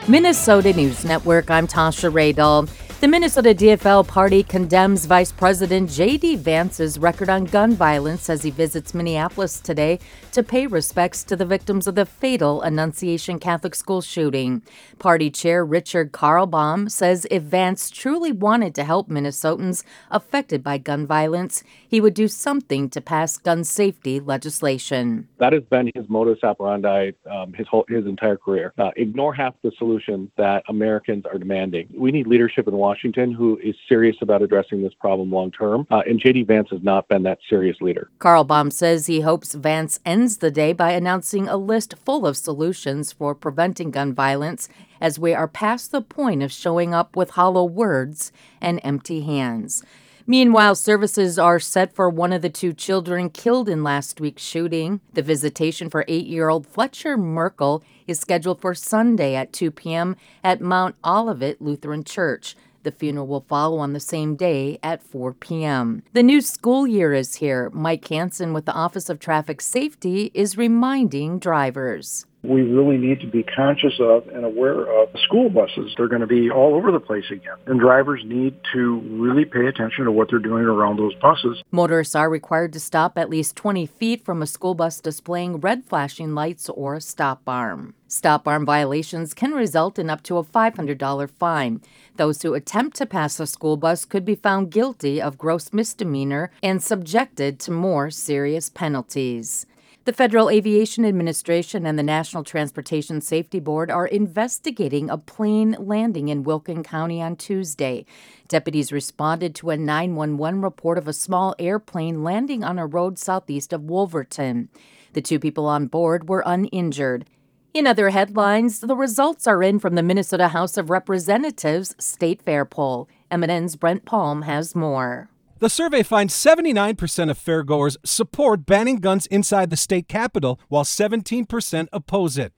Minnesota News Network, I'm Tasha Radel. The Minnesota DFL party condemns Vice President J.D. Vance's record on gun violence as he visits Minneapolis today to pay respects to the victims of the fatal Annunciation Catholic School shooting. Party Chair Richard Karlbaum says if Vance truly wanted to help Minnesotans affected by gun violence, he would do something to pass gun safety legislation. That has been his modus operandi his entire career. Ignore half the solutions that Americans are demanding. We need leadership in Washington who is serious about addressing this problem long term, and J.D. Vance has not been that serious leader. Karlbaum says he hopes Vance ends the day by announcing a list full of solutions for preventing gun violence, as we are past the point of showing up with hollow words and empty hands. Meanwhile, services are set for one of the two children killed in last week's shooting. The visitation for 8-year-old Fletcher Merkel is scheduled for Sunday at 2 p.m. at Mount Olivet Lutheran Church. The funeral will follow on the same day at 4 p.m. The new school year is here. Mike Hansen with the Office of Traffic Safety is reminding drivers. We really need to be conscious of and aware of school buses. They're going to be all over the place again. And drivers need to really pay attention to what they're doing around those buses. Motorists are required to stop at least 20 feet from a school bus displaying red flashing lights or a stop arm. Stop arm violations can result in up to a $500 fine. Those who attempt to pass a school bus could be found guilty of gross misdemeanor and subjected to more serious penalties. The Federal Aviation Administration and the National Transportation Safety Board are investigating a plane landing in Wilkin County on Tuesday. Deputies responded to a 911 report of a small airplane landing on a road southeast of Wolverton. The two people on board were uninjured. In other headlines, the results are in from the Minnesota House of Representatives State Fair poll. MNN's Brent Palm has more. The survey finds 79% of fairgoers support banning guns inside the state capitol, while 17% oppose it.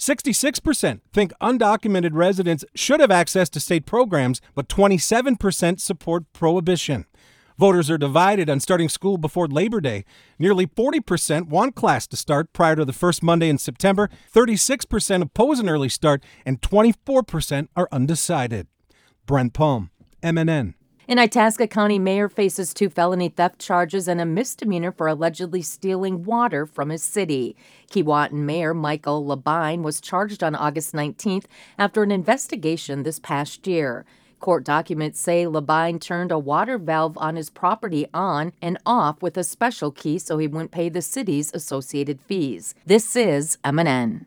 66% think undocumented residents should have access to state programs, but 27% support prohibition. Voters are divided on starting school before Labor Day. Nearly 40% want class to start prior to the first Monday in September, 36% oppose an early start, and 24% are undecided. Brent Palm, MNN. An Itasca County mayor faces 2 felony theft charges and a misdemeanor for allegedly stealing water from his city. Keewatin Mayor Michael Labine was charged on August 19th after an investigation this past year. Court documents say Labine turned a water valve on his property on and off with a special key so he wouldn't pay the city's associated fees. This is MNN.